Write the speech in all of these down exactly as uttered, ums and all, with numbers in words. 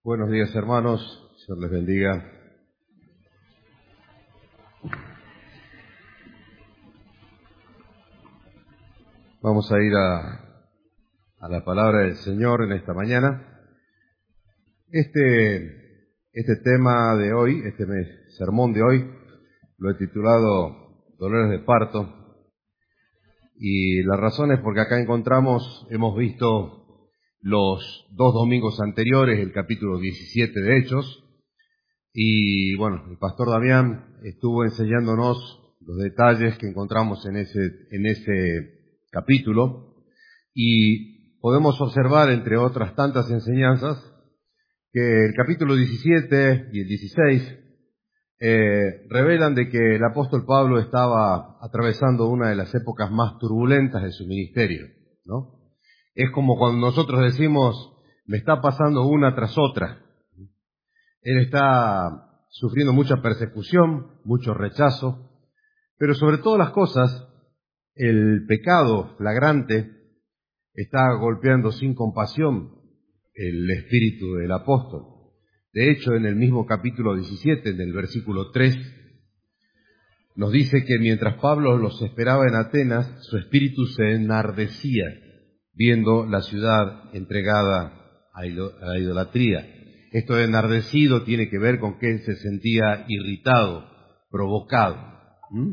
Buenos días, hermanos. Señor les bendiga. Vamos a ir a, a la palabra del Señor en esta mañana. Este, este tema de hoy, este sermón de hoy, lo he titulado Dolores de Parto. Y la razón es porque acá encontramos, hemos visto los dos domingos anteriores, el capítulo diecisiete de Hechos, y bueno, el pastor Damián estuvo enseñándonos los detalles que encontramos en ese, en ese capítulo, y podemos observar, entre otras tantas enseñanzas, que el capítulo diecisiete y el dieciséis eh, revelan de que el apóstol Pablo estaba atravesando una de las épocas más turbulentas de su ministerio, ¿no? Es como cuando nosotros decimos, me está pasando una tras otra. Él está sufriendo mucha persecución, mucho rechazo, pero sobre todas las cosas, el pecado flagrante está golpeando sin compasión el espíritu del apóstol. De hecho, en el mismo capítulo diecisiete, en el versículo tres, nos dice que mientras Pablo los esperaba en Atenas, su espíritu se enardecía viendo la ciudad entregada a la idolatría. Esto de enardecido tiene que ver con que él se sentía irritado, provocado. ¿Mm?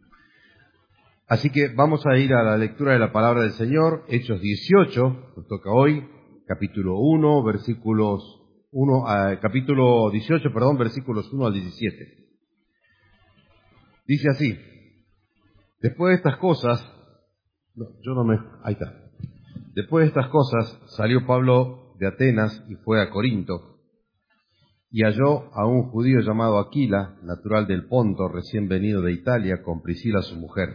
Así que vamos a ir a la lectura de la palabra del Señor, Hechos dieciocho, nos toca hoy, capítulo uno, versículos uno, eh, capítulo dieciocho, perdón, versículos uno al diecisiete. Dice así: después de estas cosas, no, yo no me, ahí está. Después de estas cosas salió Pablo de Atenas y fue a Corinto, y halló a un judío llamado Aquila, natural del Ponto, recién venido de Italia, con Priscila su mujer,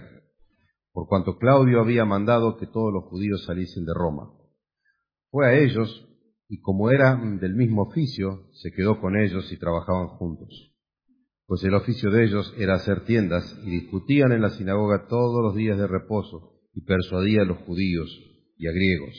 por cuanto Claudio había mandado que todos los judíos saliesen de Roma. Fue a ellos, y como eran del mismo oficio, se quedó con ellos y trabajaban juntos. Pues el oficio de ellos era hacer tiendas, y discutían en la sinagoga todos los días de reposo, y persuadían a los judíos y a griegos.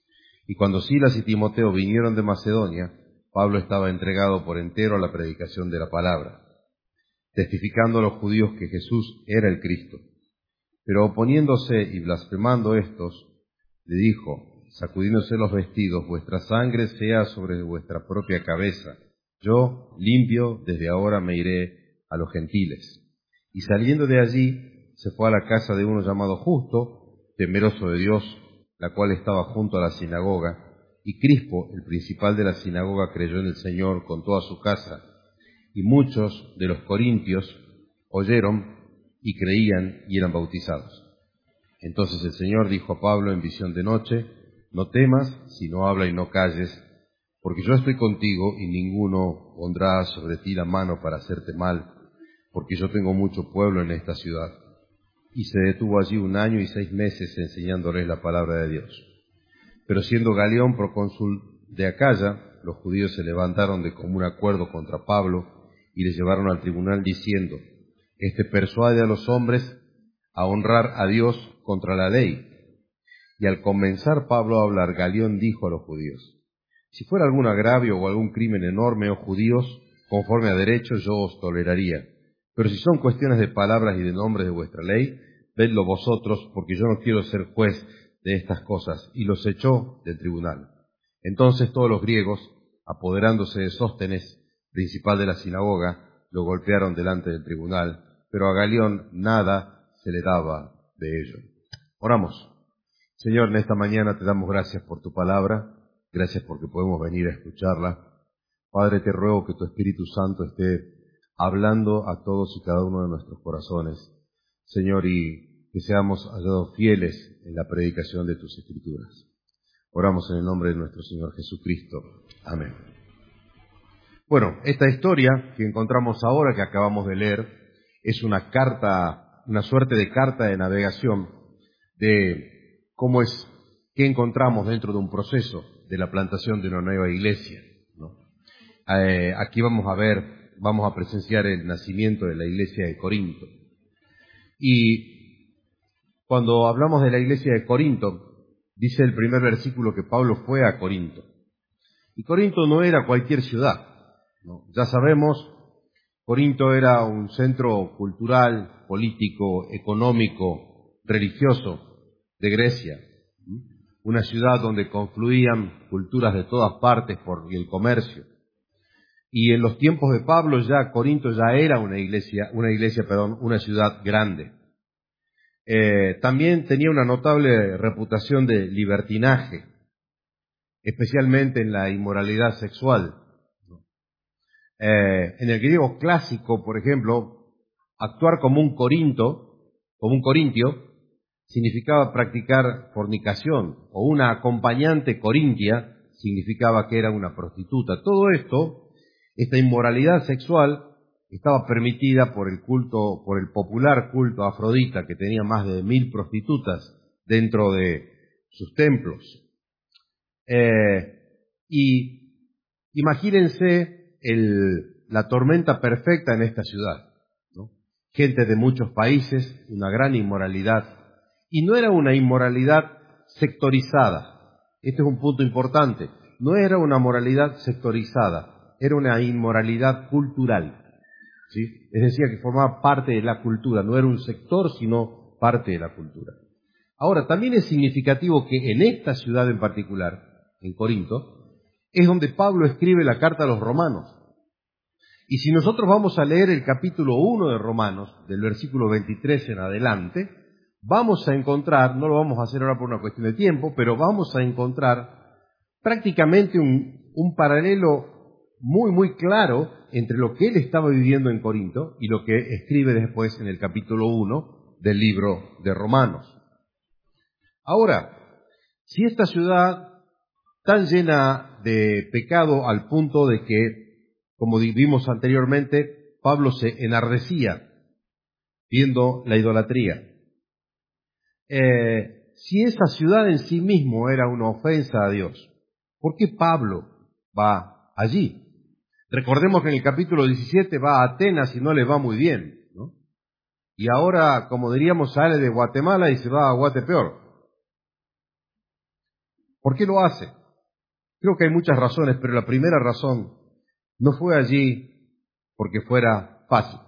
Y cuando Silas y Timoteo vinieron de Macedonia, Pablo estaba entregado por entero a la predicación de la palabra, testificando a los judíos que Jesús era el Cristo. Pero oponiéndose y blasfemando estos, le dijo: sacudíndose los vestidos, vuestra sangre sea sobre vuestra propia cabeza. Yo, limpio, desde ahora me iré a los gentiles. Y saliendo de allí, se fue a la casa de uno llamado Justo, temeroso de Dios, la cual estaba junto a la sinagoga, y Crispo, el principal de la sinagoga, creyó en el Señor con toda su casa, y muchos de los corintios oyeron y creían y eran bautizados. Entonces el Señor dijo a Pablo en visión de noche: no temas, sino habla y no calles, porque yo estoy contigo, y ninguno pondrá sobre ti la mano para hacerte mal, porque yo tengo mucho pueblo en esta ciudad. Y se detuvo allí un año y seis meses enseñándoles la palabra de Dios. Pero siendo Galión procónsul de Acaya, los judíos se levantaron de común acuerdo contra Pablo y le llevaron al tribunal diciendo: este persuade a los hombres a honrar a Dios contra la ley. Y al comenzar Pablo a hablar, Galión dijo a los judíos: si fuera algún agravio o algún crimen enorme, oh judíos, conforme a derecho yo os toleraría. Pero si son cuestiones de palabras y de nombres de vuestra ley, vedlo vosotros, porque yo no quiero ser juez de estas cosas. Y los echó del tribunal. Entonces todos los griegos, apoderándose de Sóstenes, principal de la sinagoga, lo golpearon delante del tribunal, pero a Galión nada se le daba de ello. Oramos. Señor, en esta mañana te damos gracias por tu palabra, gracias porque podemos venir a escucharla. Padre, te ruego que tu Espíritu Santo esté hablando a todos y cada uno de nuestros corazones, Señor, y que seamos hallados fieles en la predicación de tus Escrituras. Oramos en el nombre de nuestro Señor Jesucristo. Amén. Bueno, esta historia que encontramos ahora, que acabamos de leer, es una carta, una suerte de carta de navegación de cómo es, qué encontramos dentro de un proceso de la plantación de una nueva iglesia, ¿no? Eh, aquí vamos a ver Vamos a presenciar el nacimiento de la iglesia de Corinto. Y cuando hablamos de la iglesia de Corinto, dice el primer versículo que Pablo fue a Corinto. Y Corinto no era cualquier ciudad, ¿no? Ya sabemos, Corinto era un centro cultural, político, económico, religioso de Grecia. Una ciudad donde confluían culturas de todas partes por el comercio. Y en los tiempos de Pablo ya Corinto ya era una iglesia, una iglesia, perdón, una ciudad grande. Eh, también tenía una notable reputación de libertinaje, especialmente en la inmoralidad sexual. Eh, en el griego clásico, por ejemplo, actuar como un corinto, como un corintio, significaba practicar fornicación, o una acompañante corintia significaba que era una prostituta. Todo esto, esta inmoralidad sexual, estaba permitida por el culto, por el popular culto a Afrodita, que tenía más de mil prostitutas dentro de sus templos. Eh, y imagínense el, la tormenta perfecta en esta ciudad, ¿no? Gente de muchos países, una gran inmoralidad. Y no era una inmoralidad sectorizada. Este es un punto importante. No era una moralidad sectorizada, era una inmoralidad cultural, ¿sí? Es decir, que formaba parte de la cultura, no era un sector, sino parte de la cultura. Ahora, también es significativo que en esta ciudad en particular, en Corinto, es donde Pablo escribe la carta a los romanos. Y si nosotros vamos a leer el capítulo uno de Romanos, del versículo veintitrés en adelante, vamos a encontrar, no lo vamos a hacer ahora por una cuestión de tiempo, pero vamos a encontrar prácticamente un, un paralelo muy, muy claro entre lo que él estaba viviendo en Corinto y lo que escribe después en el capítulo uno del libro de Romanos. Ahora, si esta ciudad tan llena de pecado al punto de que, como vimos anteriormente, Pablo se enardecía viendo la idolatría, Eh, si esa ciudad en sí mismo era una ofensa a Dios, ¿por qué Pablo va allí? Recordemos que en el capítulo diecisiete va a Atenas y no le va muy bien, ¿no? Y ahora, como diríamos, sale de Guatemala y se va a Guatepeor. ¿Por qué lo hace? Creo que hay muchas razones, pero la primera razón no fue allí porque fuera fácil.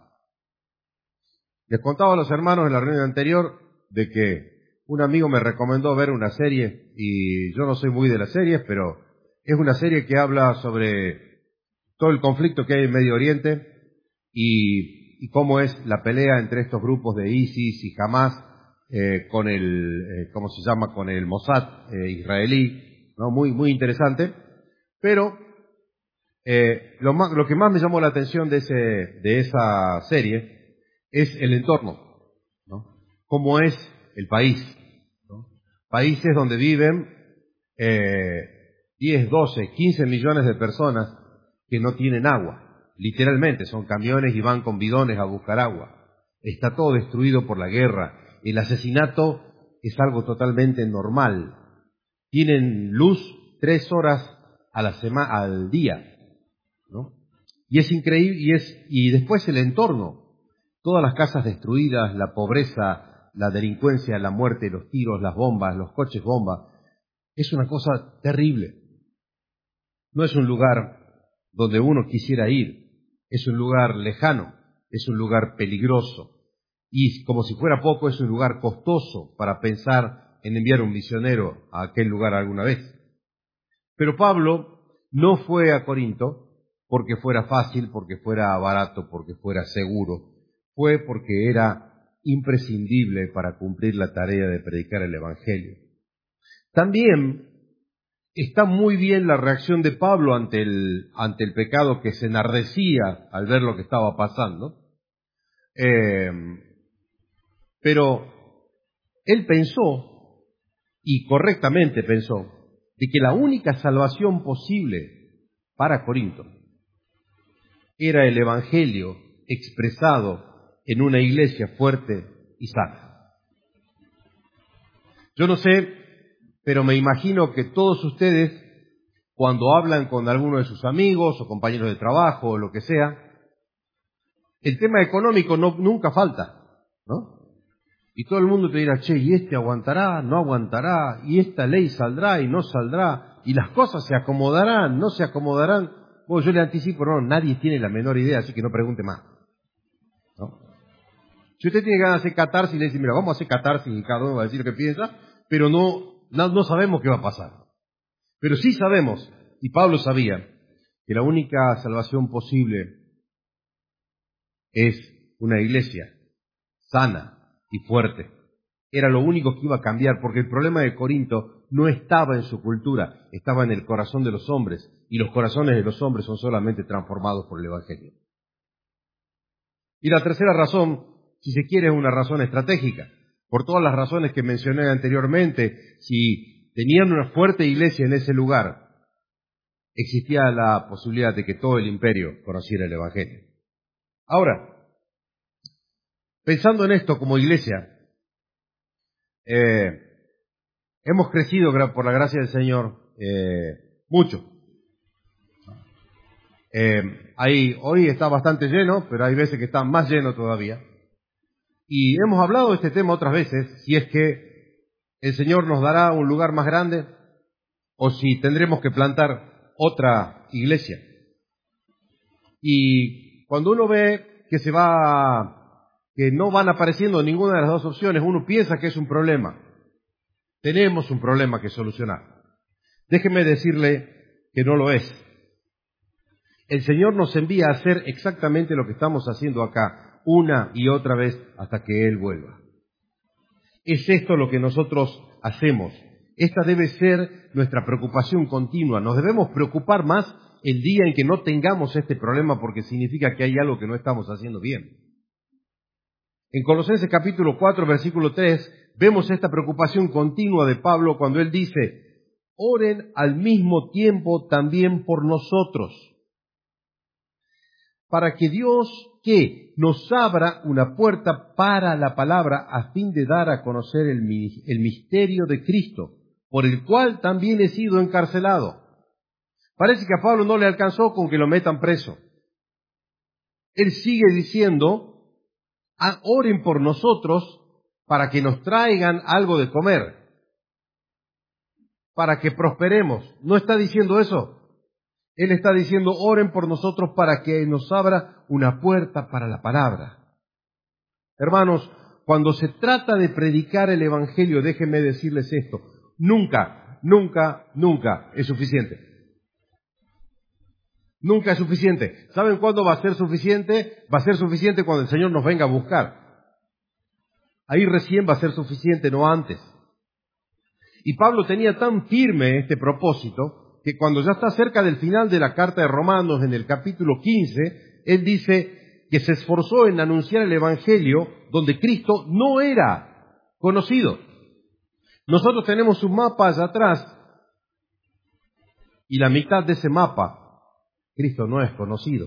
Les contaba a los hermanos en la reunión anterior de que un amigo me recomendó ver una serie, y yo no soy muy de las series, pero es una serie que habla sobre todo el conflicto que hay en Medio Oriente y, y cómo es la pelea entre estos grupos de ISIS y Hamas eh, con el, eh, ¿cómo se llama?, con el Mossad eh, israelí, ¿no? Muy, muy interesante. Pero eh, lo, más, lo que más me llamó la atención de, ese, de esa serie es el entorno, ¿no? Cómo es el país, ¿no? Países donde viven eh, diez, doce, quince millones de personas que no tienen agua. Literalmente, son camiones y van con bidones a buscar agua. Está todo destruido por la guerra. El asesinato es algo totalmente normal. Tienen luz tres horas a la sema- al día, ¿no? Y es increíble, y es, y después el entorno. Todas las casas destruidas, la pobreza, la delincuencia, la muerte, los tiros, las bombas, los coches bomba. Es una cosa terrible. No es un lugar donde uno quisiera ir. Es un lugar lejano, es un lugar peligroso. Y como si fuera poco, es un lugar costoso para pensar en enviar un misionero a aquel lugar alguna vez. Pero Pablo no fue a Corinto porque fuera fácil, porque fuera barato, porque fuera seguro. Fue porque era imprescindible para cumplir la tarea de predicar el Evangelio. También está muy bien la reacción de Pablo ante el, ante el pecado, que se enardecía al ver lo que estaba pasando. Eh, pero él pensó, y correctamente pensó, de que la única salvación posible para Corinto era el Evangelio expresado en una iglesia fuerte y sana. Yo no sé, pero me imagino que todos ustedes, cuando hablan con alguno de sus amigos o compañeros de trabajo o lo que sea, el tema económico no, nunca falta, ¿no? Y todo el mundo te dirá, che, ¿y este aguantará? ¿No aguantará? ¿Y esta ley saldrá y no saldrá? y las cosas se acomodarán, no se acomodarán. Bueno, yo le anticipo, no, nadie tiene la menor idea, así que no pregunte más, ¿no? Si usted tiene ganas de hacer catarsis, le dice, mira, vamos a hacer catarsis y cada uno va a decir lo que piensa, pero no, no, no sabemos qué va a pasar. Pero sí sabemos, y Pablo sabía, que la única salvación posible es una iglesia sana y fuerte. Era lo único que iba a cambiar, porque el problema de Corinto no estaba en su cultura, estaba en el corazón de los hombres, y los corazones de los hombres son solamente transformados por el Evangelio. Y la tercera razón, si se quiere, es una razón estratégica. Por todas las razones que mencioné anteriormente, si tenían una fuerte iglesia en ese lugar, existía la posibilidad de que todo el imperio conociera el Evangelio. Ahora, pensando en esto como iglesia, eh, hemos crecido por la gracia del Señor eh, mucho. Eh, ahí, hoy está bastante lleno, pero hay veces que está más lleno todavía. Y hemos hablado de este tema otras veces, si es que el Señor nos dará un lugar más grande o si tendremos que plantar otra iglesia. Y cuando uno ve que se va, que no van apareciendo ninguna de las dos opciones, uno piensa que es un problema. Tenemos un problema que solucionar. Déjeme decirle que no lo es. El Señor nos envía a hacer exactamente lo que estamos haciendo acá, una y otra vez hasta que Él vuelva. Es esto lo que nosotros hacemos. Esta debe ser nuestra preocupación continua. Nos debemos preocupar más el día en que no tengamos este problema, porque significa que hay algo que no estamos haciendo bien. En Colosenses capítulo cuatro, versículo tres, vemos esta preocupación continua de Pablo cuando él dice, oren al mismo tiempo también por nosotros, para que Dios, ¿qué? Nos abra una puerta para la palabra a fin de dar a conocer el, el misterio de Cristo, por el cual también he sido encarcelado. Parece que a Pablo no le alcanzó con que lo metan preso. Él sigue diciendo, oren por nosotros para que nos traigan algo de comer, para que prosperemos. ¿No está diciendo eso? Él está diciendo, oren por nosotros para que nos abra una puerta para la palabra. Hermanos, cuando se trata de predicar el Evangelio, déjenme decirles esto, nunca, nunca, nunca es suficiente. Nunca es suficiente. ¿Saben cuándo va a ser suficiente? Va a ser suficiente cuando el Señor nos venga a buscar. Ahí recién va a ser suficiente, no antes. Y Pablo tenía tan firme este propósito que cuando ya está cerca del final de la carta de Romanos, en el capítulo quince, él dice que se esforzó en anunciar el Evangelio donde Cristo no era conocido. Nosotros tenemos un mapa allá atrás y la mitad de ese mapa, Cristo no es conocido.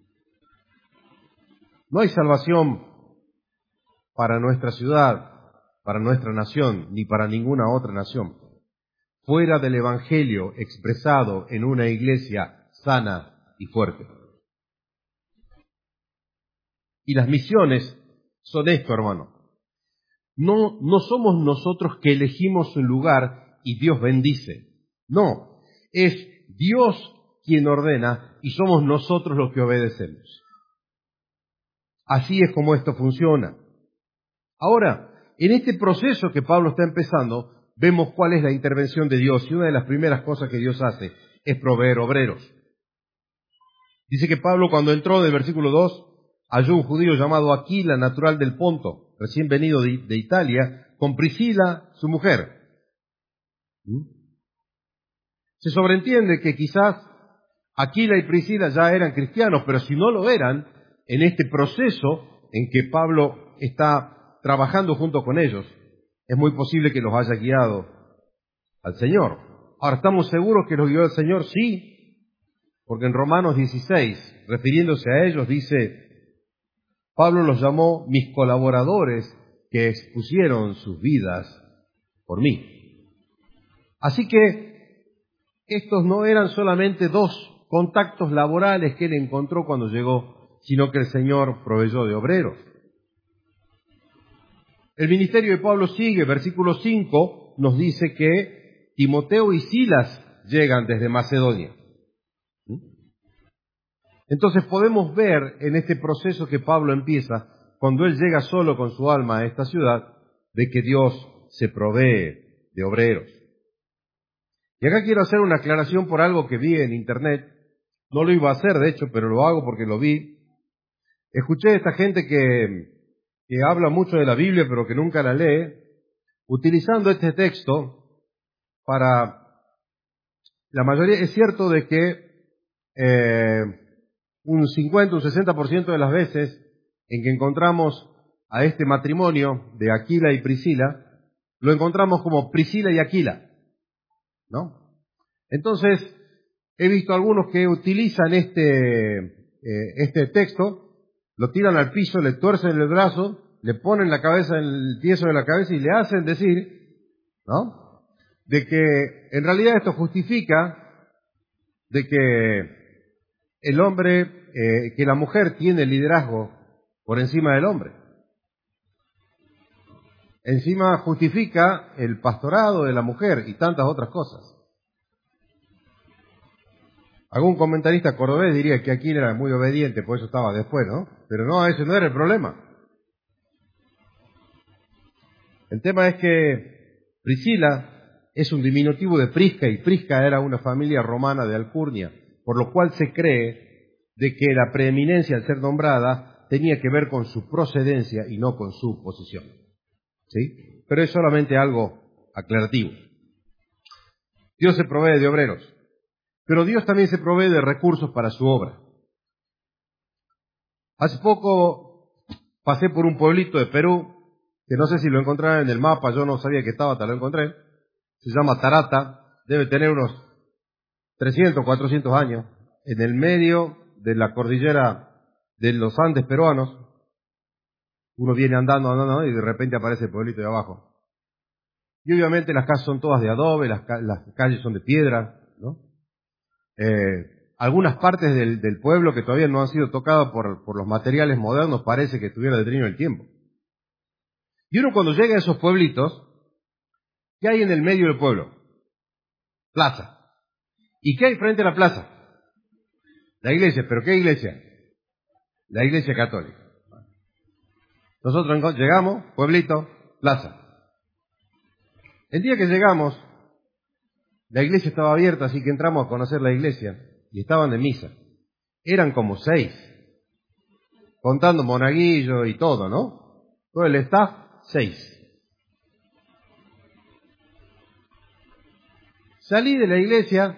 No hay salvación para nuestra ciudad, para nuestra nación, ni para ninguna otra nación, fuera del Evangelio expresado en una iglesia sana y fuerte. Y las misiones son esto, hermano. No, no somos nosotros que elegimos un lugar y Dios bendice. No, es Dios quien ordena y somos nosotros los que obedecemos. Así es como esto funciona. Ahora, en este proceso que Pablo está empezando, vemos cuál es la intervención de Dios, y una de las primeras cosas que Dios hace es proveer obreros. Dice que Pablo, cuando entró del versículo dos, halló un judío llamado Aquila, natural del Ponto, recién venido de, de Italia, con Priscila, su mujer. ¿Mm? Se sobreentiende que quizás Aquila y Priscila ya eran cristianos, pero si no lo eran, en este proceso en que Pablo está trabajando junto con ellos, es muy posible que los haya guiado al Señor. Ahora, ¿estamos seguros que los guió el Señor? Sí, porque en Romanos dieciséis, refiriéndose a ellos, dice, Pablo los llamó mis colaboradores que expusieron sus vidas por mí. Así que estos no eran solamente dos contactos laborales que él encontró cuando llegó, sino que el Señor proveyó de obreros. El ministerio de Pablo sigue, versículo cinco nos dice que Timoteo y Silas llegan desde Macedonia. Entonces podemos ver en este proceso que Pablo empieza, cuando él llega solo con su alma a esta ciudad, de que Dios se provee de obreros. Y acá quiero hacer una aclaración por algo que vi en internet. No lo iba a hacer, de hecho, pero lo hago porque lo vi. Escuché a esta gente que, que habla mucho de la Biblia, pero que nunca la lee, utilizando este texto para... La mayoría, es cierto de que eh, un cincuenta, un sesenta por ciento de las veces en que encontramos a este matrimonio de Aquila y Priscila, lo encontramos como Priscila y Aquila, ¿no? Entonces, he visto algunos que utilizan este, eh, este texto, lo tiran al piso, le tuercen el brazo, le ponen la cabeza en el tieso de la cabeza y le hacen decir, ¿no?, de que en realidad esto justifica de que el hombre, eh, que la mujer tiene liderazgo por encima del hombre. Encima justifica el pastorado de la mujer y tantas otras cosas. Algún comentarista cordobés diría que Aquila era muy obediente, por eso estaba después, ¿no? Pero no, ese no era el problema. El tema es que Priscila es un diminutivo de Prisca, y Prisca era una familia romana de Alcurnia, por lo cual se cree de que la preeminencia al ser nombrada tenía que ver con su procedencia y no con su posición. ¿Sí? Pero es solamente algo aclarativo. Dios se provee de obreros, pero Dios también se provee de recursos para su obra. Hace poco pasé por un pueblito de Perú, que no sé si lo encontraron en el mapa, yo no sabía que estaba, hasta lo encontré. Se llama Tarata, debe tener unos trescientos, cuatrocientos años, en el medio de la cordillera de los Andes peruanos. Uno viene andando, andando, y de repente aparece el pueblito de abajo. Y obviamente las casas son todas de adobe, las, ca- las calles son de piedra, ¿no? Eh, algunas partes del, del pueblo que todavía no han sido tocadas por, por los materiales modernos parece que estuviera detenido el tiempo. Y uno cuando llega a esos pueblitos, ¿qué hay en el medio del pueblo? Plaza. ¿Y qué hay frente a la plaza? La iglesia. ¿Pero qué iglesia? La iglesia católica. Nosotros llegamos, pueblito, plaza. El día que llegamos, la iglesia estaba abierta, así que entramos a conocer la iglesia y estaban de misa. Eran como seis, contando monaguillo y todo, ¿no? Todo el staff, seis. Salí de la iglesia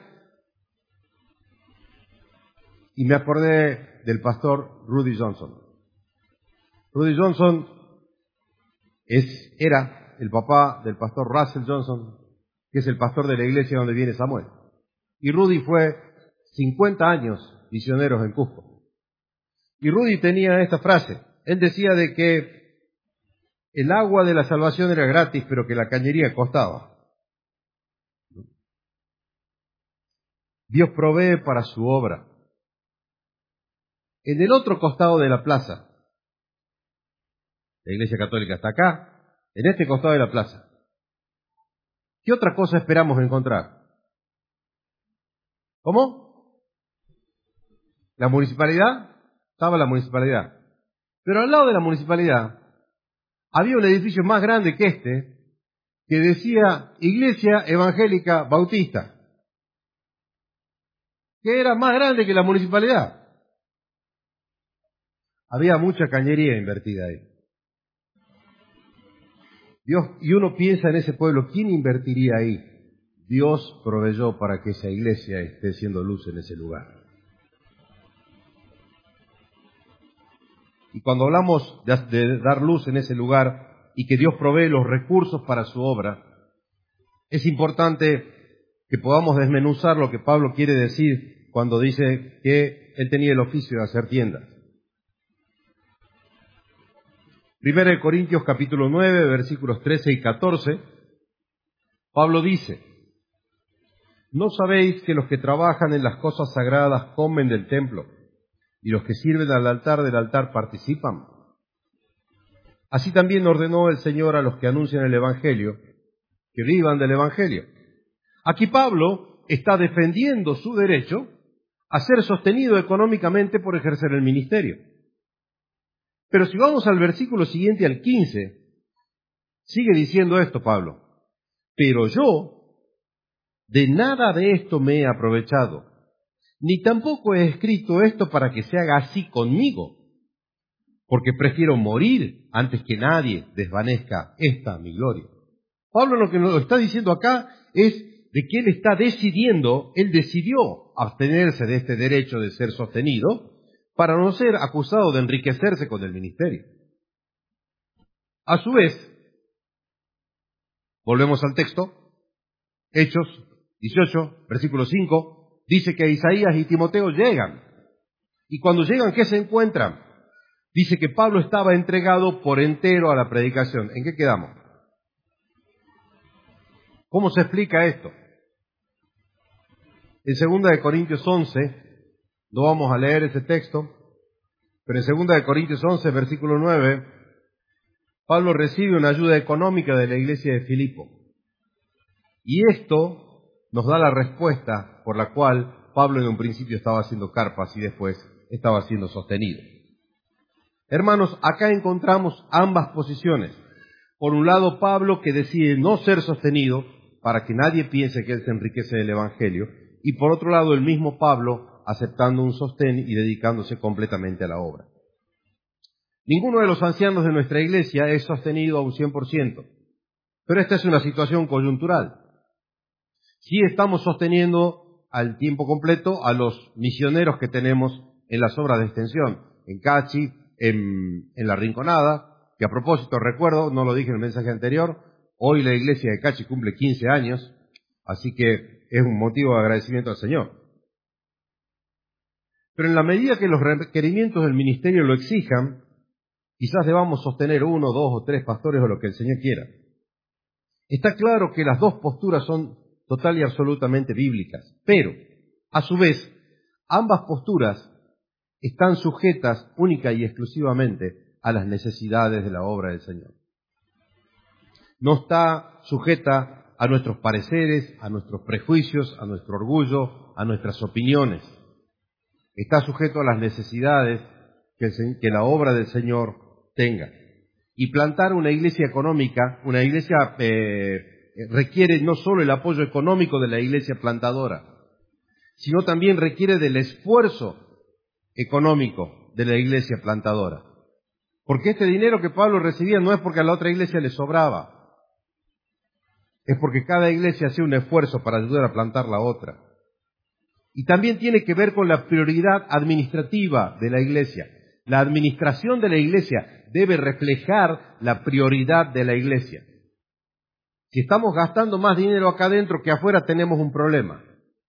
y me acordé del pastor Rudy Johnson. Rudy Johnson es, era el papá del pastor Russell Johnson, que es el pastor de la iglesia donde viene Samuel. Y Rudy fue cincuenta años misioneros en Cusco. Y Rudy tenía esta frase. Él decía de que el agua de la salvación era gratis, pero que la cañería costaba. Dios provee para su obra. En el otro costado de la plaza, la iglesia católica está acá, en este costado de la plaza, ¿qué otra cosa esperamos encontrar? ¿Cómo? La municipalidad, estaba la municipalidad. Pero al lado de la municipalidad había un edificio más grande que este, que decía Iglesia Evangélica Bautista, que era más grande que la municipalidad. Había mucha cañería invertida ahí. Dios, y uno piensa en ese pueblo, ¿quién invertiría ahí? Dios proveyó para que esa iglesia esté siendo luz en ese lugar. Y cuando hablamos de, de dar luz en ese lugar y que Dios provee los recursos para su obra, es importante que podamos desmenuzar lo que Pablo quiere decir cuando dice que él tenía el oficio de hacer tiendas. Primera de Corintios capítulo nueve, versículos trece y catorce, Pablo dice: ¿no sabéis que los que trabajan en las cosas sagradas comen del templo, y los que sirven al altar del altar participan? Así también ordenó el Señor a los que anuncian el Evangelio, que vivan del Evangelio. Aquí Pablo está defendiendo su derecho a ser sostenido económicamente por ejercer el ministerio. Pero si vamos al versículo siguiente, al quince, sigue diciendo esto Pablo: pero yo de nada de esto me he aprovechado, ni tampoco he escrito esto para que se haga así conmigo, porque prefiero morir antes que nadie desvanezca esta mi gloria. Pablo lo que nos está diciendo acá es de que él está decidiendo, él decidió abstenerse de este derecho de ser sostenido para no ser acusado de enriquecerse con el ministerio. A su vez, volvemos al texto, Hechos dieciocho, versículo cinco, dice que Isaías y Timoteo llegan. Y cuando llegan, ¿qué se encuentran? Dice que Pablo estaba entregado por entero a la predicación. ¿En qué quedamos? ¿Cómo se explica esto? En segunda de Corintios once, no vamos a leer ese texto, pero en segunda de Corintios once, versículo nueve, Pablo recibe una ayuda económica de la iglesia de Filipo. Y esto nos da la respuesta por la cual Pablo en un principio estaba haciendo carpas y después estaba siendo sostenido. Hermanos, acá encontramos ambas posiciones. Por un lado, Pablo, que decide no ser sostenido para que nadie piense que él se enriquece del Evangelio, y por otro lado, el mismo Pablo aceptando un sostén y dedicándose completamente a la obra. Ninguno de los ancianos de nuestra iglesia es sostenido a un cien por ciento, pero esta es una situación coyuntural. Sí estamos sosteniendo al tiempo completo a los misioneros que tenemos en las obras de extensión, en Cachi, en, en La Rinconada, que a propósito recuerdo, no lo dije en el mensaje anterior, hoy la iglesia de Cachi cumple quince años, así que es un motivo de agradecimiento al Señor. Pero en la medida que los requerimientos del ministerio lo exijan, quizás debamos sostener uno, dos o tres pastores o lo que el Señor quiera. Está claro que las dos posturas son total y absolutamente bíblicas, pero, a su vez, ambas posturas están sujetas única y exclusivamente a las necesidades de la obra del Señor. No está sujeta a nuestros pareceres, a nuestros prejuicios, a nuestro orgullo, a nuestras opiniones. Está sujeto a las necesidades que, el, que la obra del Señor tenga. Y plantar una iglesia económica, una iglesia eh, requiere no solo el apoyo económico de la iglesia plantadora, sino también requiere del esfuerzo económico de la iglesia plantadora. Porque este dinero que Pablo recibía no es porque a la otra iglesia le sobraba, es porque cada iglesia hacía un esfuerzo para ayudar a plantar la otra. Y también tiene que ver con la prioridad administrativa de la iglesia. La administración de la iglesia debe reflejar la prioridad de la iglesia. Si estamos gastando más dinero acá adentro que afuera, tenemos un problema.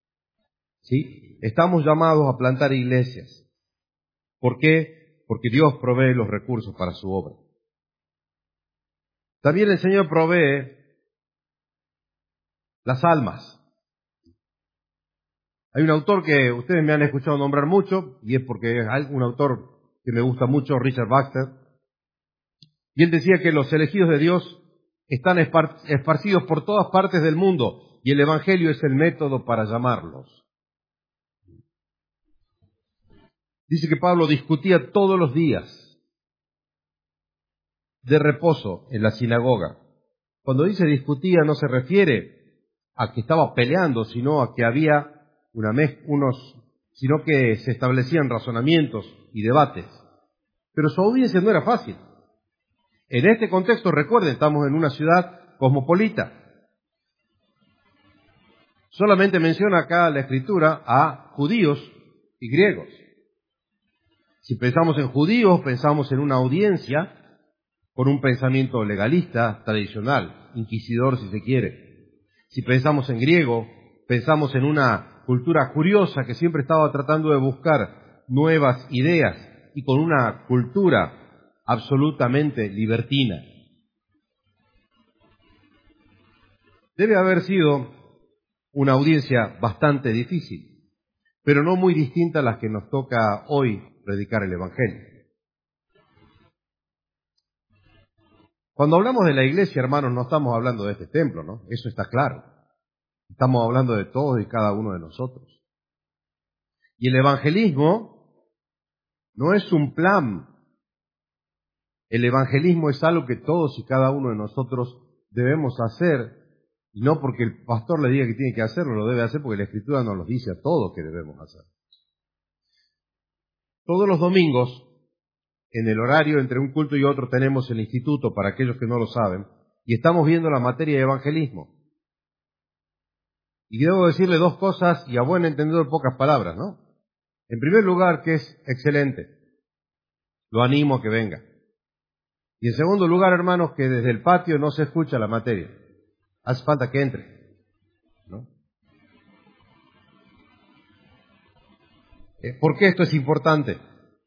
¿Sí? Estamos llamados a plantar iglesias. ¿Por qué? Porque Dios provee los recursos para su obra. También el Señor provee las almas. Hay un autor que ustedes me han escuchado nombrar mucho, y es porque es un autor que me gusta mucho, Richard Baxter, y él decía que los elegidos de Dios están esparcidos por todas partes del mundo, y el Evangelio es el método para llamarlos. Dice que Pablo discutía todos los días de reposo en la sinagoga. Cuando dice discutía no se refiere a que estaba peleando, sino a que había una mez, unos, sino que se establecían razonamientos y debates. Pero su audiencia no era fácil. En este contexto, recuerden, estamos en una ciudad cosmopolita. Solamente menciona acá la Escritura a judíos y griegos. Si pensamos en judíos, pensamos en una audiencia con un pensamiento legalista, tradicional, inquisidor si se quiere. Si pensamos en griego, pensamos en una cultura curiosa que siempre estaba tratando de buscar nuevas ideas y con una cultura absolutamente libertina. Debe haber sido una audiencia bastante difícil, pero no muy distinta a las que nos toca hoy predicar el Evangelio. Cuando hablamos de la iglesia, hermanos, no estamos hablando de este templo, ¿no? Eso está claro. Estamos hablando de todos y cada uno de nosotros. Y el evangelismo no es un plan. El evangelismo es algo que todos y cada uno de nosotros debemos hacer, y no porque el pastor le diga que tiene que hacerlo, lo debe hacer porque la Escritura nos lo dice a todos que debemos hacer. Todos los domingos, en el horario entre un culto y otro, tenemos el instituto, para aquellos que no lo saben, y estamos viendo la materia de evangelismo. Y debo decirle dos cosas, y a buen entendedor pocas palabras, ¿no? En primer lugar, que es excelente. Lo animo a que venga. Y en segundo lugar, hermanos, que desde el patio no se escucha la materia. Hace falta que entre, ¿no? ¿Por qué esto es importante?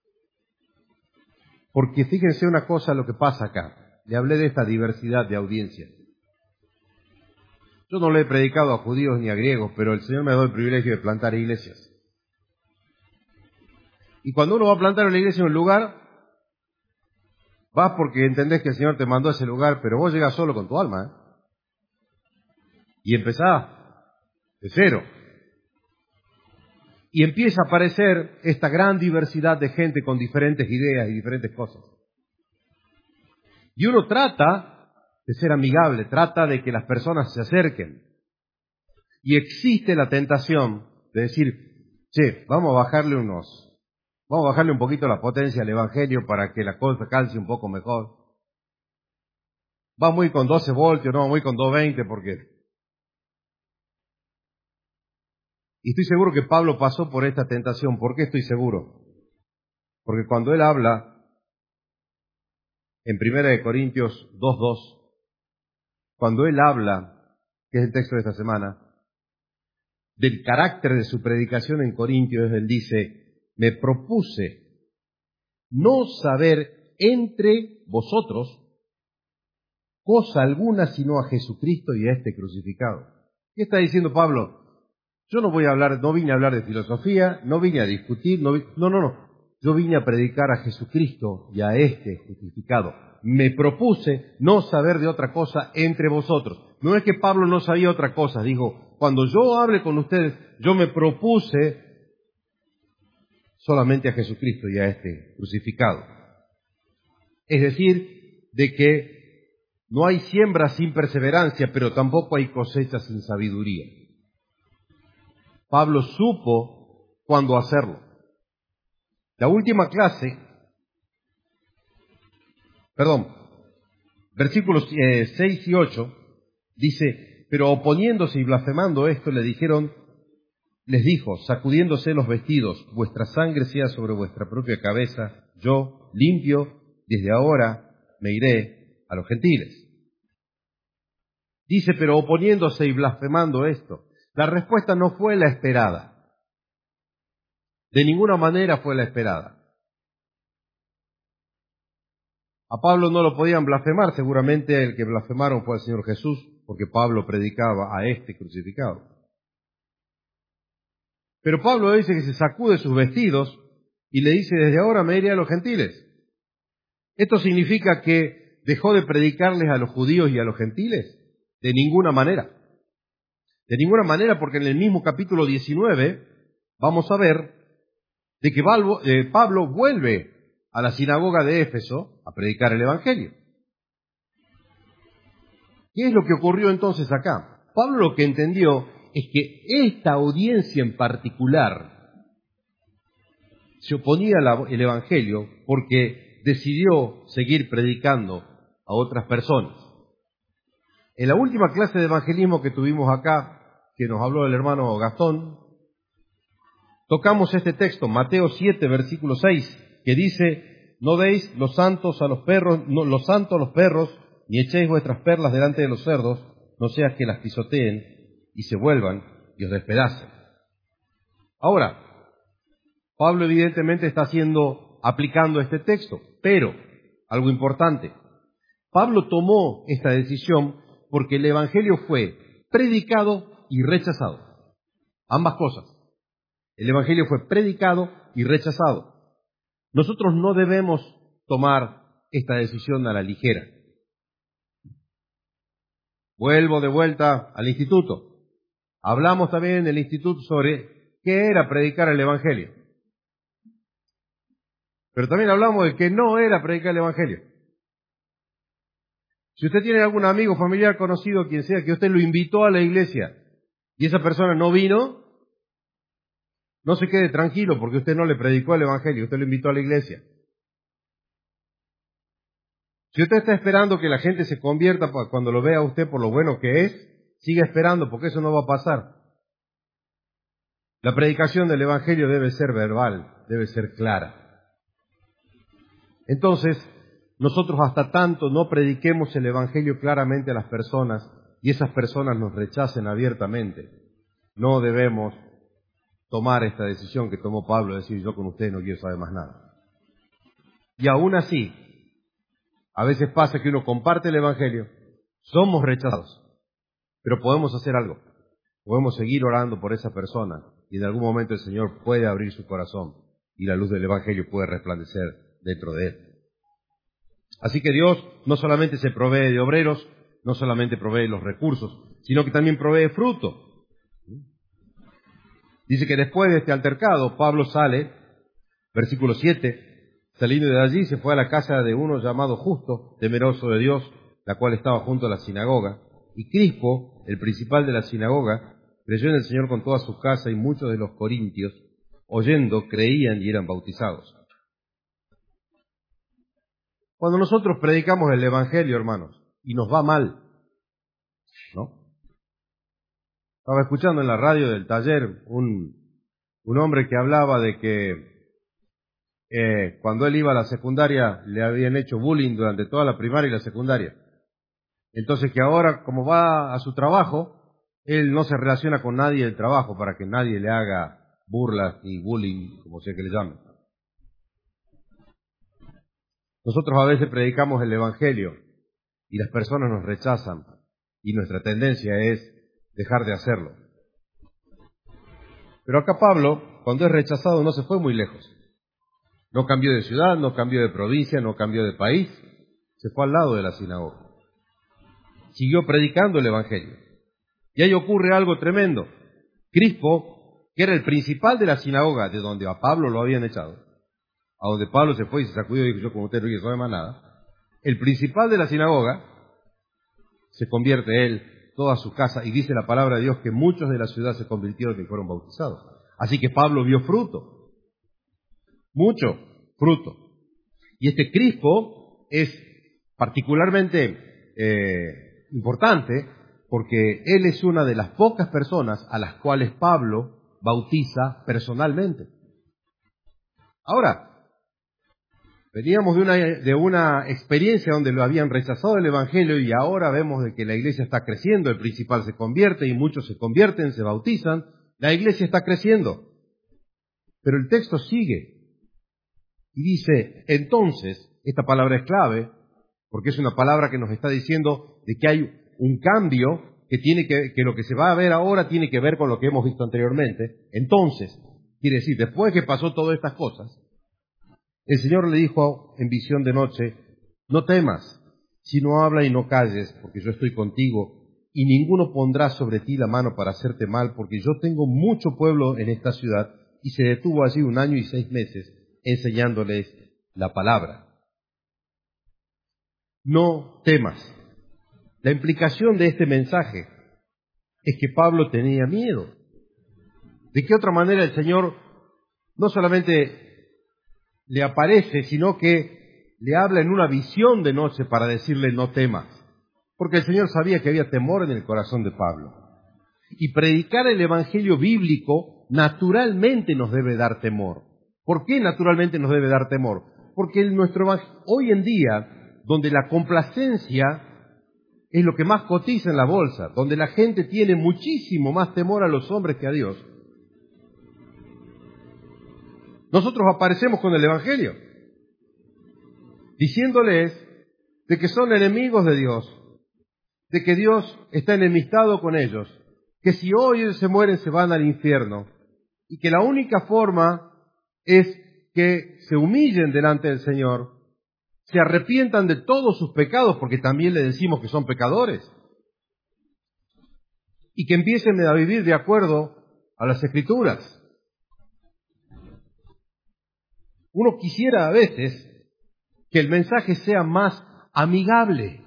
Porque fíjense una cosa lo que pasa acá. Le hablé de esta diversidad de audiencia. Yo no le he predicado a judíos ni a griegos, pero el Señor me ha dado el privilegio de plantar iglesias. Y cuando uno va a plantar una iglesia en un lugar, vas porque entendés que el Señor te mandó a ese lugar, pero vos llegas solo con tu alma, ¿eh? Y empezás de cero. Y empieza a aparecer esta gran diversidad de gente con diferentes ideas y diferentes cosas. Y uno trata de ser amigable, trata de que las personas se acerquen. Y existe la tentación de decir, che, vamos a bajarle unos, vamos a bajarle un poquito la potencia al Evangelio para que la cosa calce un poco mejor. Vamos a ir con doce voltios, no, vamos a ir con doscientos veinte porque... Y estoy seguro que Pablo pasó por esta tentación. ¿Por qué estoy seguro? Porque cuando él habla en Primera de Corintios dos dos, cuando él habla, que es el texto de esta semana, del carácter de su predicación en Corintios, él dice, me propuse no saber entre vosotros cosa alguna sino a Jesucristo y a este crucificado. ¿Qué está diciendo Pablo? Yo no voy a hablar, no vine a hablar de filosofía, no vine a discutir, no, vi, no, no, no. Yo vine a predicar a Jesucristo y a este crucificado. Me propuse no saber de otra cosa entre vosotros. No es que Pablo no sabía otra cosa, dijo, cuando yo hable con ustedes, yo me propuse solamente a Jesucristo y a este crucificado. Es decir, de que no hay siembra sin perseverancia, pero tampoco hay cosecha sin sabiduría. Pablo supo cuándo hacerlo. La última clase, perdón, versículos eh, seis y ocho, dice, pero oponiéndose y blasfemando esto, le dijeron, les dijo, sacudiéndose los vestidos, vuestra sangre sea sobre vuestra propia cabeza, yo, limpio, desde ahora me iré a los gentiles. Dice, pero oponiéndose y blasfemando esto, la respuesta no fue la esperada. De ninguna manera fue la esperada. A Pablo no lo podían blasfemar, seguramente el que blasfemaron fue al Señor Jesús, porque Pablo predicaba a este crucificado. Pero Pablo dice que se sacude sus vestidos y le dice, desde ahora me iré a los gentiles. ¿Esto significa que dejó de predicarles a los judíos y a los gentiles? De ninguna manera. De ninguna manera, porque en el mismo capítulo diecinueve vamos a ver de que Pablo vuelve a la sinagoga de Éfeso a predicar el Evangelio. ¿Qué es lo que ocurrió entonces acá? Pablo lo que entendió es que esta audiencia en particular se oponía al Evangelio porque decidió seguir predicando a otras personas. En la última clase de evangelismo que tuvimos acá, que nos habló el hermano Gastón, tocamos este texto, Mateo siete, versículo seis, que dice, no deis los santos a los perros, no, los santos a los perros, ni echéis vuestras perlas delante de los cerdos, no sea que las pisoteen y se vuelvan y os despedacen. Ahora, Pablo evidentemente está haciendo, aplicando este texto, pero, algo importante, Pablo tomó esta decisión porque el Evangelio fue predicado y rechazado. Ambas cosas. El Evangelio fue predicado y rechazado. Nosotros no debemos tomar esta decisión a la ligera. Vuelvo de vuelta al instituto. Hablamos también en el instituto sobre qué era predicar el Evangelio. Pero también hablamos de que no era predicar el Evangelio. Si usted tiene algún amigo, familiar, conocido, quien sea, que usted lo invitó a la iglesia y esa persona no vino, no se quede tranquilo porque usted no le predicó el Evangelio, usted lo invitó a la iglesia. Si usted está esperando que la gente se convierta cuando lo vea a usted por lo bueno que es, siga esperando porque eso no va a pasar. La predicación del Evangelio debe ser verbal, debe ser clara. Entonces, nosotros hasta tanto no prediquemos el Evangelio claramente a las personas y esas personas nos rechacen abiertamente, no debemos tomar esta decisión que tomó Pablo, de decir yo con ustedes no quiero saber más nada. Y aún así, a veces pasa que uno comparte el Evangelio, somos rechazados, pero podemos hacer algo. Podemos seguir orando por esa persona y en algún momento el Señor puede abrir su corazón y la luz del Evangelio puede resplandecer dentro de él. Así que Dios no solamente se provee de obreros, no solamente provee los recursos, sino que también provee fruto. Dice que después de este altercado, Pablo sale, versículo siete, saliendo de allí se fue a la casa de uno llamado Justo, temeroso de Dios, la cual estaba junto a la sinagoga, y Crispo, el principal de la sinagoga, creyó en el Señor con toda su casa, y muchos de los corintios, oyendo, creían y eran bautizados. Cuando nosotros predicamos el Evangelio, hermanos, y nos va mal, ¿no? Estaba escuchando en la radio del taller un, un hombre que hablaba de que Eh, cuando él iba a la secundaria le habían hecho bullying durante toda la primaria y la secundaria. Entonces que ahora, como va a su trabajo, él no se relaciona con nadie del trabajo para que nadie le haga burlas ni bullying, como sea que le llamen. Nosotros a veces predicamos el Evangelio y las personas nos rechazan y nuestra tendencia es dejar de hacerlo. Pero acá Pablo, cuando es rechazado, no se fue muy lejos. No cambió de ciudad, no cambió de provincia, no cambió de país. Se fue al lado de la sinagoga. Siguió predicando el Evangelio. Y ahí ocurre algo tremendo. Crispo, que era el principal de la sinagoga, de donde a Pablo lo habían echado, a donde Pablo se fue y se sacudió y dijo, yo como usted no quiero saber más nada, el principal de la sinagoga, se convierte él, toda su casa, y dice la palabra de Dios que muchos de la ciudad se convirtieron y fueron bautizados. Así que Pablo vio fruto. Mucho fruto. Y este Crispo es particularmente eh, importante porque él es una de las pocas personas a las cuales Pablo bautiza personalmente. Ahora, veníamos de una, de una experiencia donde lo habían rechazado el Evangelio y ahora vemos de que la iglesia está creciendo, el principal se convierte y muchos se convierten, se bautizan, la iglesia está creciendo. Pero el texto sigue. Y dice, entonces, esta palabra es clave, porque es una palabra que nos está diciendo de que hay un cambio que tiene que, que lo que se va a ver ahora tiene que ver con lo que hemos visto anteriormente. Entonces, quiere decir, después que pasó todas estas cosas, el Señor le dijo en visión de noche, no temas, sino habla y no calles, porque yo estoy contigo, y ninguno pondrá sobre ti la mano para hacerte mal, porque yo tengo mucho pueblo en esta ciudad, y se detuvo allí un año y seis meses, enseñándoles la palabra. No temas. La implicación de este mensaje es que Pablo tenía miedo. ¿De qué otra manera el Señor no solamente le aparece, sino que le habla en una visión de noche para decirle no temas? Porque el Señor sabía que había temor en el corazón de Pablo. Y predicar el Evangelio bíblico naturalmente nos debe dar temor. ¿Por qué naturalmente nos debe dar temor? Porque el, nuestro hoy en día, donde la complacencia es lo que más cotiza en la bolsa, donde la gente tiene muchísimo más temor a los hombres que a Dios, nosotros aparecemos con el Evangelio, diciéndoles de que son enemigos de Dios, de que Dios está enemistado con ellos, que si hoy ellos se mueren se van al infierno, y que la única forma es que se humillen delante del Señor, se arrepientan de todos sus pecados, porque también le decimos que son pecadores, y que empiecen a vivir de acuerdo a las Escrituras. Uno quisiera a veces que el mensaje sea más amigable.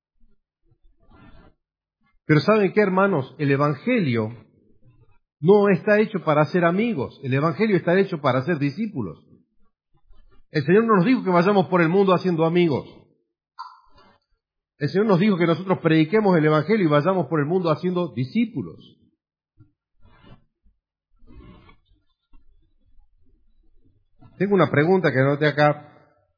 Pero ¿saben qué, hermanos? El Evangelio no está hecho para ser amigos. El Evangelio está hecho para ser discípulos. El Señor no nos dijo que vayamos por el mundo haciendo amigos. El Señor nos dijo que nosotros prediquemos el Evangelio y vayamos por el mundo haciendo discípulos. Tengo una pregunta que anoté acá.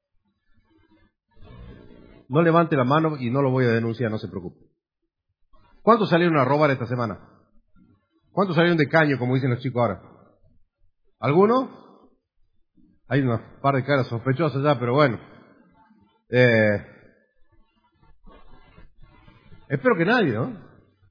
No levante la mano y no lo voy a denunciar, no se preocupe. ¿Cuántos salieron a robar esta semana? ¿Cuántos salieron de caño, como dicen los chicos ahora? ¿Alguno? Hay una par de caras sospechosas ya, pero bueno. Eh, espero que nadie, ¿no?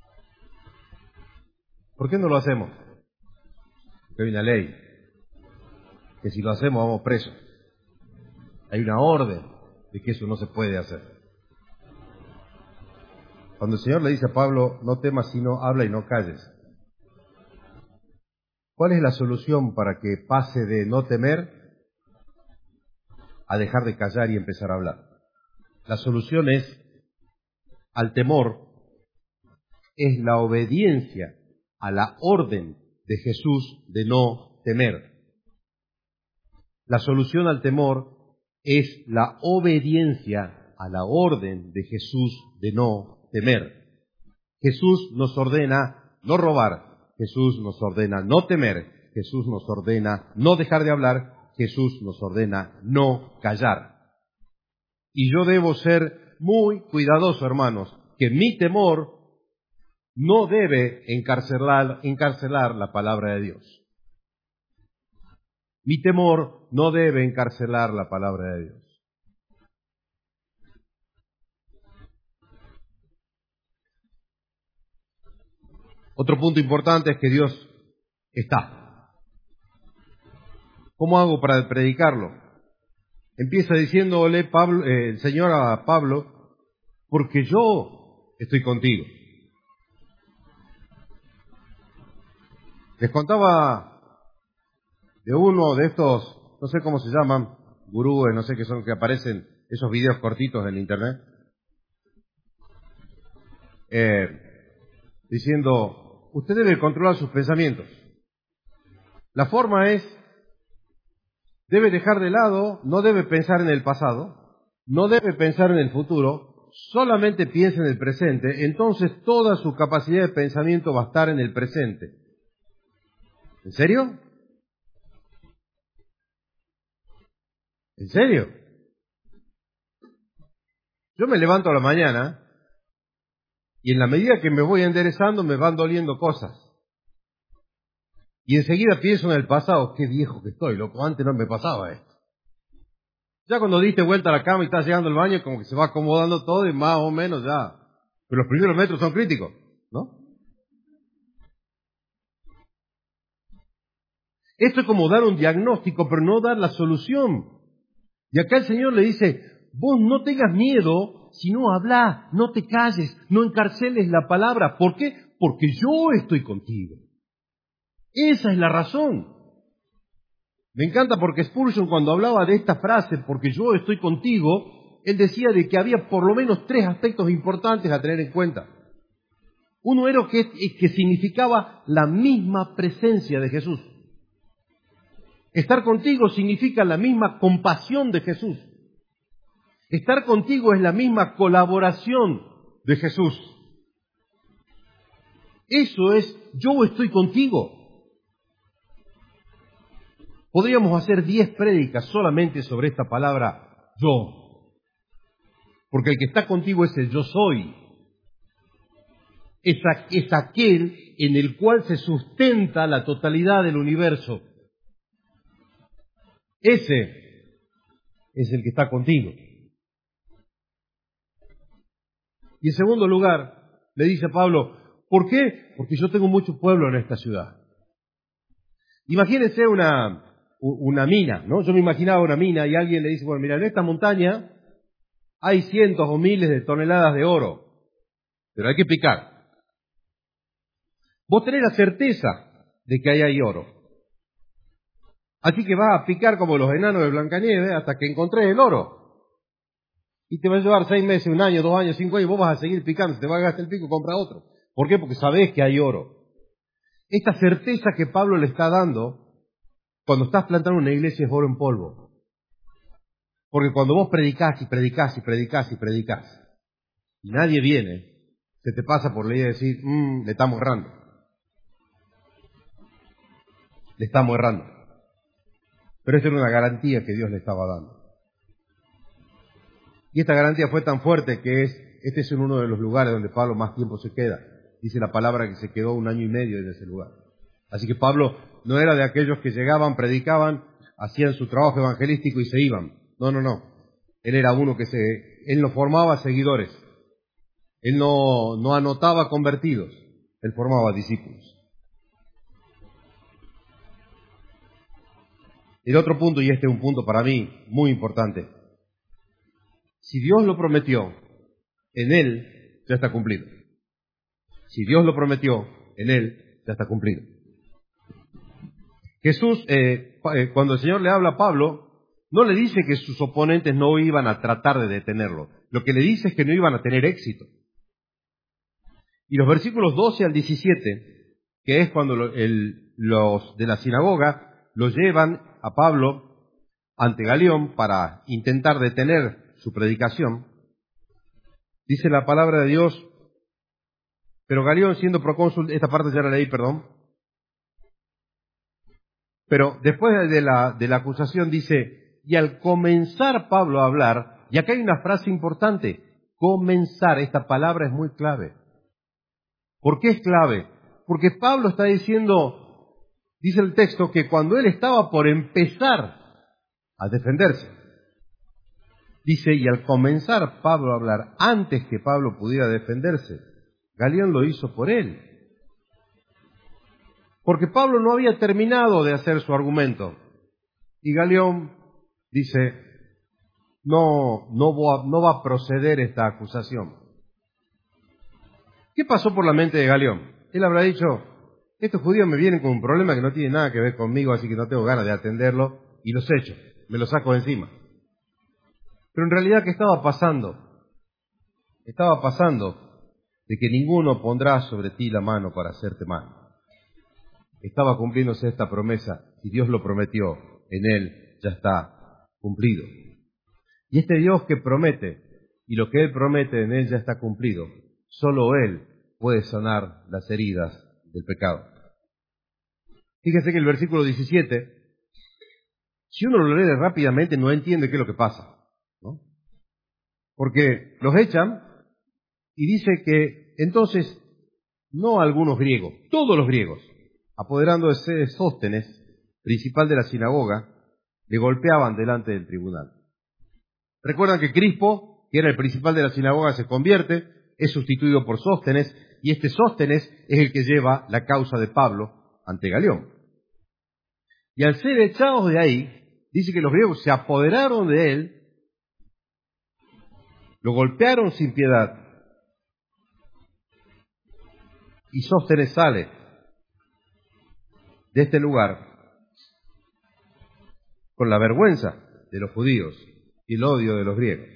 ¿Por qué no lo hacemos? Porque hay una ley. Que si lo hacemos vamos presos. Hay una orden de que eso no se puede hacer. Cuando el Señor le dice a Pablo, no temas sino habla y no calles. ¿Cuál es la solución para que pase de no temer a dejar de callar y empezar a hablar? La solución es, al temor, es la obediencia a la orden de Jesús de no temer. La solución al temor es la obediencia a la orden de Jesús de no temer. Jesús nos ordena no robar, Jesús nos ordena no temer, Jesús nos ordena no dejar de hablar, Jesús nos ordena no callar. Y yo debo ser muy cuidadoso, hermanos, que mi temor no debe encarcelar, encarcelar la palabra de Dios. Mi temor no debe encarcelar la palabra de Dios. Otro punto importante es que Dios está. ¿Cómo hago para predicarlo? Empieza diciéndole Pablo, eh, el Señor a Pablo, porque yo estoy contigo. Les contaba de uno de estos, no sé cómo se llaman, gurúes, no sé qué son, que aparecen esos videos cortitos en internet, eh, diciendo, usted debe controlar sus pensamientos. La forma es, debe dejar de lado, no debe pensar en el pasado, no debe pensar en el futuro, solamente piensa en el presente, entonces toda su capacidad de pensamiento va a estar en el presente. ¿En serio? ¿En serio? Yo me levanto a la mañana y en la medida que me voy enderezando me van doliendo cosas. Y enseguida pienso en el pasado, qué viejo que estoy, loco, antes no me pasaba esto. Ya cuando diste vuelta a la cama y estás llegando al baño, como que se va acomodando todo y más o menos ya. Pero los primeros metros son críticos, ¿no? Esto es como dar un diagnóstico, pero no dar la solución. Y acá el Señor le dice, vos no tengas miedo, sino habla, no te calles, no encarceles la palabra. ¿Por qué? Porque yo estoy contigo. Esa es la razón. Me encanta porque Spurgeon, cuando hablaba de esta frase, porque yo estoy contigo, él decía de que había por lo menos tres aspectos importantes a tener en cuenta. Uno era que, que significaba la misma presencia de Jesús. Estar contigo significa la misma compasión de Jesús. Estar contigo es la misma colaboración de Jesús. Eso es, yo estoy contigo. Podríamos hacer diez prédicas solamente sobre esta palabra, yo. Porque el que está contigo es el yo soy. Es, a, es aquel en el cual se sustenta la totalidad del universo. Ese es el que está contigo. Y en segundo lugar, le dice Pablo, ¿por qué? Porque yo tengo mucho pueblo en esta ciudad. Imagínense una, una mina, ¿no? Yo me imaginaba una mina y alguien le dice, bueno, mira, en esta montaña hay cientos o miles de toneladas de oro, pero hay que picar. vos tenés la certeza de que ahí hay oro. Así que vas a picar como los enanos de Blancanieves hasta que encontrés el oro. Y te va a llevar seis meses, un año, dos años, cinco años, vos vas a seguir picando, te va a gastar el pico, compra otro. ¿Por qué? Porque sabés que hay oro. Esta certeza que Pablo le está dando cuando estás plantando una iglesia es oro en polvo. Porque cuando vos predicás y predicás y predicás y predicás y nadie viene, se te pasa por la idea de decir, mmm, le estamos errando. Le estamos errando. Pero esta era una garantía que Dios le estaba dando. Y esta garantía fue tan fuerte que es, este es uno de los lugares donde Pablo más tiempo se queda. Dice la palabra que se quedó un año y medio en ese lugar. Así que Pablo no era de aquellos que llegaban, predicaban, hacían su trabajo evangelístico y se iban. No, no, no. Él era uno que se, él no formaba seguidores. Él no, no anotaba convertidos. Él formaba discípulos. El otro punto, y este es un punto para mí muy importante. Si Dios lo prometió, en Él ya está cumplido. Si Dios lo prometió, en Él ya está cumplido. Jesús, eh, cuando el Señor le habla a Pablo, no le dice que sus oponentes no iban a tratar de detenerlo. Lo que le dice es que no iban a tener éxito. Y los versículos doce al diecisiete, que es cuando lo, el, los de la sinagoga lo llevan a Pablo ante Galión para intentar detener su predicación, dice la palabra de Dios, pero Galión siendo procónsul, esta parte ya la leí, perdón, pero después de la, de la acusación dice, y al comenzar Pablo a hablar, y acá hay una frase importante, comenzar, esta palabra es muy clave. ¿Por qué es clave? Porque Pablo está diciendo, dice el texto, que cuando él estaba por empezar a defenderse, dice, y al comenzar Pablo a hablar, antes que Pablo pudiera defenderse, Galión lo hizo por él. Porque Pablo no había terminado de hacer su argumento. Y Galión dice, no, no, va, no va a proceder esta acusación. ¿Qué pasó por la mente de Galión? Él habrá dicho, estos judíos me vienen con un problema que no tiene nada que ver conmigo, así que no tengo ganas de atenderlo, y los echo, me los saco de encima. Pero en realidad, ¿qué estaba pasando? Estaba pasando de que ninguno pondrá sobre ti la mano para hacerte mal. Estaba cumpliéndose esta promesa, y Dios lo prometió, en Él ya está cumplido. Y este Dios que promete, y lo que Él promete en Él ya está cumplido, solo Él puede sanar las heridas del pecado. Fíjense que el versículo diecisiete, si uno lo lee rápidamente, no entiende qué es lo que pasa, ¿no? Porque los echan y dice que entonces no algunos griegos, todos los griegos, apoderándose de Sóstenes, principal de la sinagoga, le golpeaban delante del tribunal. Recuerdan que Crispo, que era el principal de la sinagoga, se convierte, es sustituido por Sóstenes, y este Sóstenes es el que lleva la causa de Pablo ante Galión. Y al ser echados de ahí, dice que los griegos se apoderaron de él, lo golpearon sin piedad, y Sóstenes sale de este lugar con la vergüenza de los judíos y el odio de los griegos.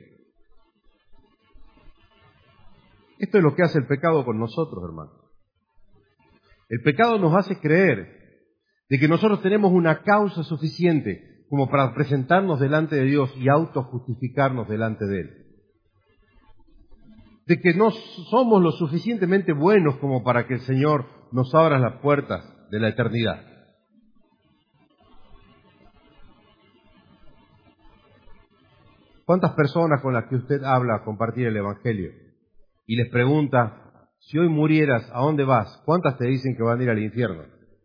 Esto es lo que hace el pecado con nosotros, hermanos. El pecado nos hace creer de que nosotros tenemos una causa suficiente como para presentarnos delante de Dios y autojustificarnos delante de Él. De que no somos lo suficientemente buenos como para que el Señor nos abra las puertas de la eternidad. ¿Cuántas personas con las que usted habla a compartir el Evangelio y les pregunta, si hoy murieras, ¿a dónde vas? ¿Cuántas te dicen que van a ir al infierno?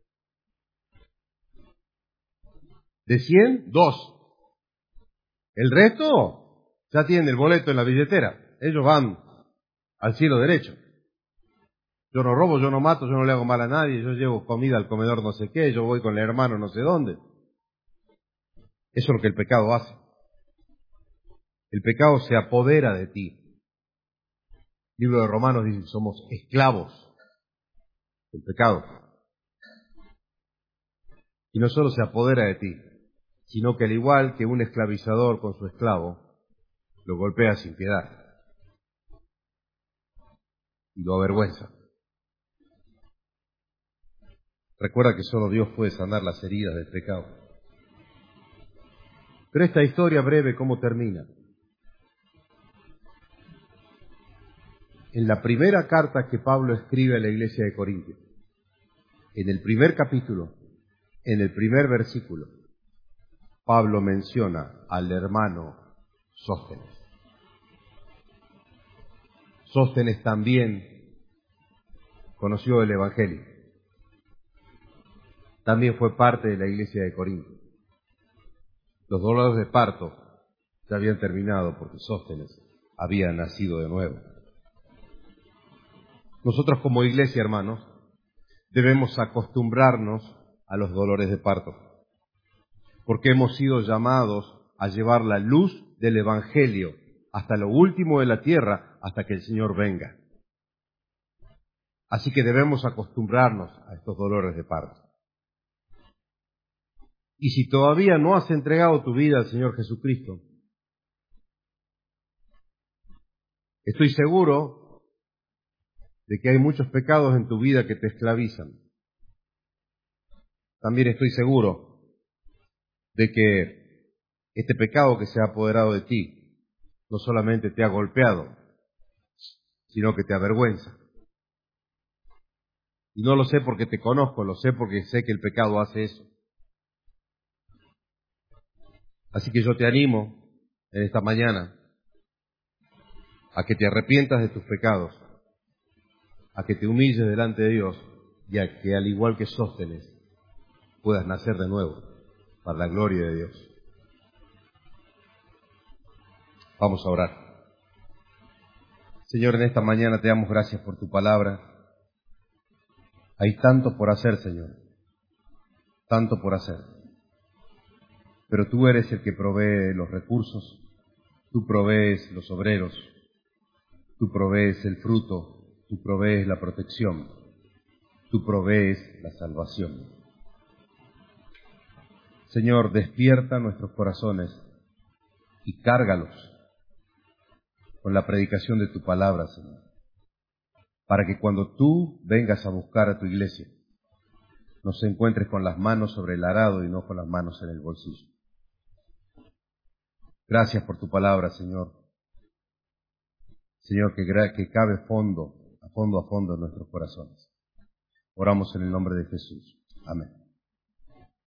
¿De cien? Dos. El resto ya tienen el boleto en la billetera. Ellos van al cielo derecho. Yo no robo, yo no mato, yo no le hago mal a nadie, yo llevo comida al comedor no sé qué, yo voy con el hermano no sé dónde. Eso es lo que el pecado hace. El pecado se apodera de ti. El libro de Romanos dice que somos esclavos el pecado. Y no solo se apodera de ti, sino que al igual que un esclavizador con su esclavo, lo golpea sin piedad y lo avergüenza. Recuerda que solo Dios puede sanar las heridas del pecado. Pero esta historia breve, ¿cómo termina? En la primera carta que Pablo escribe a la iglesia de Corinto, en el primer capítulo, en el primer versículo, Pablo menciona al hermano Sóstenes. Sóstenes también conoció el Evangelio. También fue parte de la iglesia de Corinto. Los dolores de parto ya habían terminado porque Sóstenes había nacido de nuevo. Nosotros como iglesia, hermanos, debemos acostumbrarnos a los dolores de parto, porque hemos sido llamados a llevar la luz del Evangelio hasta lo último de la tierra, hasta que el Señor venga. Así que debemos acostumbrarnos a estos dolores de parto. Y si todavía no has entregado tu vida al Señor Jesucristo, estoy seguro de que hay muchos pecados en tu vida que te esclavizan. También estoy seguro de que este pecado que se ha apoderado de ti no solamente te ha golpeado, sino que te avergüenza. Y no lo sé porque te conozco, lo sé porque sé que el pecado hace eso. Así que yo te animo en esta mañana a que te arrepientas de tus pecados, a que te humilles delante de Dios y a que, al igual que Sóstenes, puedas nacer de nuevo para la gloria de Dios. Vamos a orar. Señor, en esta mañana te damos gracias por tu palabra. Hay tanto por hacer, Señor, tanto por hacer. Pero tú eres el que provee los recursos, tú provees los obreros, tú provees el fruto, tú provees la protección, tú provees la salvación. Señor, despierta nuestros corazones y cárgalos con la predicación de tu palabra, Señor, para que cuando tú vengas a buscar a tu iglesia, nos encuentres con las manos sobre el arado y no con las manos en el bolsillo. Gracias por tu palabra, Señor. Señor, que, que cabe fondo, a fondo a fondo en nuestros corazones. Oramos en el nombre de Jesús. Amén.